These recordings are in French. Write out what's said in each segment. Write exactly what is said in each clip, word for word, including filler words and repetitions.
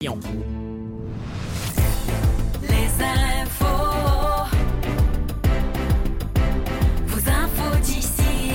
Les infos, vos infos d'ici.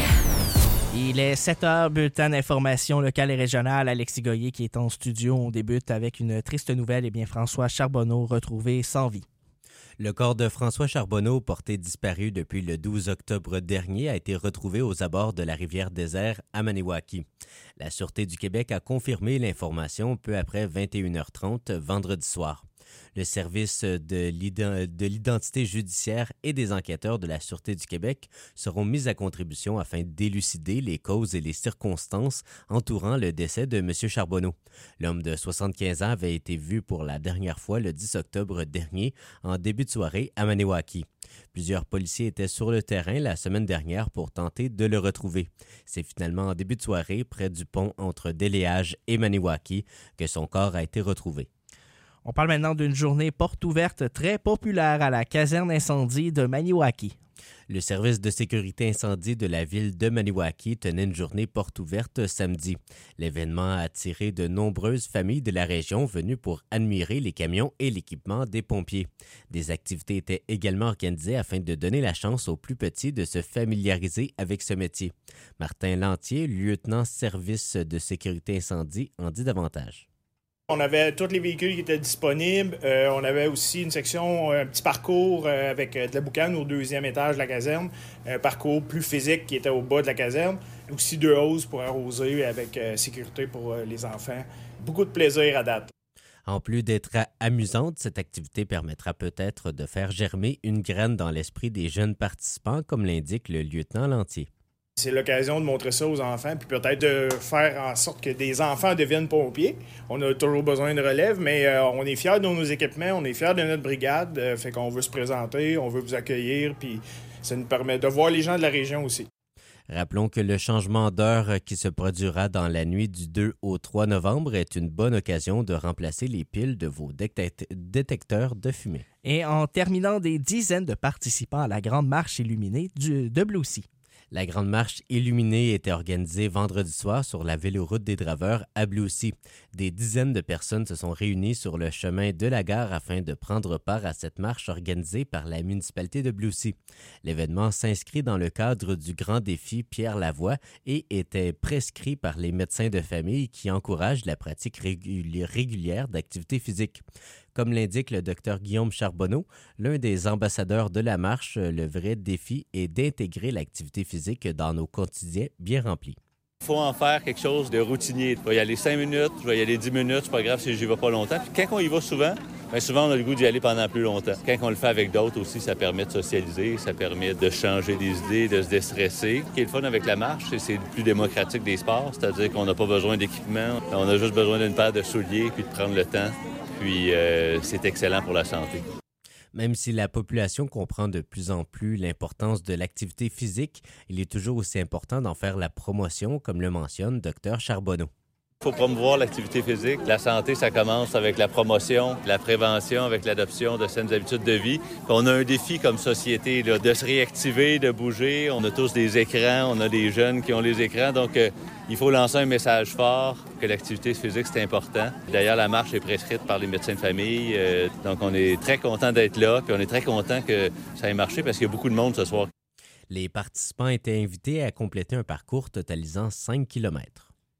Il est sept heures, bulletin d'information locale et régionale. Alexis Goyer qui est en studio. On débute avec une triste nouvelle. Eh bien, François Charbonneau retrouvé sans vie. Le corps de François Charbonneau, porté disparu depuis le douze octobre dernier, a été retrouvé aux abords de la rivière Désert à Maniwaki. La Sûreté du Québec a confirmé l'information peu après vingt et une heures trente vendredi soir. Le service de l'identité judiciaire et des enquêteurs de la Sûreté du Québec seront mis à contribution afin d'élucider les causes et les circonstances entourant le décès de M. Charbonneau. L'homme de soixante-quinze ans avait été vu pour la dernière fois le dix octobre dernier en début de soirée à Maniwaki. Plusieurs policiers étaient sur le terrain la semaine dernière pour tenter de le retrouver. C'est finalement en début de soirée, près du pont entre Déléage et Maniwaki, que son corps a été retrouvé. On parle maintenant d'une journée porte ouverte très populaire à la caserne incendie de Maniwaki. Le service de sécurité incendie de la ville de Maniwaki tenait une journée porte ouverte samedi. L'événement a attiré de nombreuses familles de la région venues pour admirer les camions et l'équipement des pompiers. Des activités étaient également organisées afin de donner la chance aux plus petits de se familiariser avec ce métier. Martin Lantier, lieutenant service de sécurité incendie, en dit davantage. On avait tous les véhicules qui étaient disponibles. Euh, on avait aussi une section, un petit parcours euh, avec de la boucane au deuxième étage de la caserne. Un parcours plus physique qui était au bas de la caserne. Aussi deux hausses pour arroser avec euh, sécurité pour euh, les enfants. Beaucoup de plaisir à date. En plus d'être amusante, cette activité permettra peut-être de faire germer une graine dans l'esprit des jeunes participants, comme l'indique le lieutenant Lantier. C'est l'occasion de montrer ça aux enfants, puis peut-être de faire en sorte que des enfants deviennent pompiers. On a toujours besoin de relève, mais euh, on est fiers de nos équipements, on est fiers de notre brigade, euh, fait qu'on veut se présenter, on veut vous accueillir, puis ça nous permet de voir les gens de la région aussi. Rappelons que le changement d'heure qui se produira dans la nuit du deux au trois novembre est une bonne occasion de remplacer les piles de vos détecteurs de fumée. Et en terminant, des dizaines de participants à la Grande Marche illuminée du, de Bleucy. La Grande Marche illuminée était organisée vendredi soir sur la véloroute des Draveurs à Bleucy. Des dizaines de personnes se sont réunies sur le chemin de la gare afin de prendre part à cette marche organisée par la municipalité de Bleucy. L'événement s'inscrit dans le cadre du grand défi Pierre Lavoie et était prescrit par les médecins de famille qui encouragent la pratique régulière d'activités physiques. Comme l'indique le docteur Guillaume Charbonneau, l'un des ambassadeurs de la marche, le vrai défi est d'intégrer l'activité physique dans nos quotidiens bien remplis. Il faut en faire quelque chose de routinier. Je vais y aller cinq minutes, je vais y aller dix minutes, c'est pas grave si j'y vais pas longtemps. Puis quand on y va souvent, bien souvent on a le goût d'y aller pendant plus longtemps. Quand on le fait avec d'autres aussi, ça permet de socialiser, ça permet de changer des idées, de se déstresser. Ce qui est le fun avec la marche, c'est que c'est le plus démocratique des sports, c'est-à-dire qu'on n'a pas besoin d'équipement, on a juste besoin d'une paire de souliers puis de prendre le temps. Puis euh, c'est excellent pour la santé. Même si la population comprend de plus en plus l'importance de l'activité physique, il est toujours aussi important d'en faire la promotion, comme le mentionne docteur Charbonneau. Il faut promouvoir l'activité physique. La santé, ça commence avec la promotion, la prévention, avec l'adoption de saines habitudes de vie. Puis on a un défi comme société là, de se réactiver, de bouger. On a tous des écrans, on a des jeunes qui ont les écrans. Donc, euh, il faut lancer un message fort que l'activité physique, c'est important. D'ailleurs, la marche est prescrite par les médecins de famille. Euh, donc, on est très content d'être là. Puis on est très content que ça ait marché parce qu'il y a beaucoup de monde ce soir. Les participants étaient invités à compléter un parcours totalisant cinq kilomètres.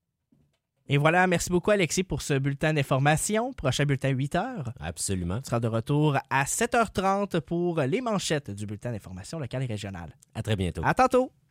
Et voilà, merci beaucoup Alexis pour ce bulletin d'information. Prochain bulletin huit heures. Absolument. On sera de retour à sept heures trente pour les manchettes du bulletin d'information locale et régionale. À très bientôt. À tantôt.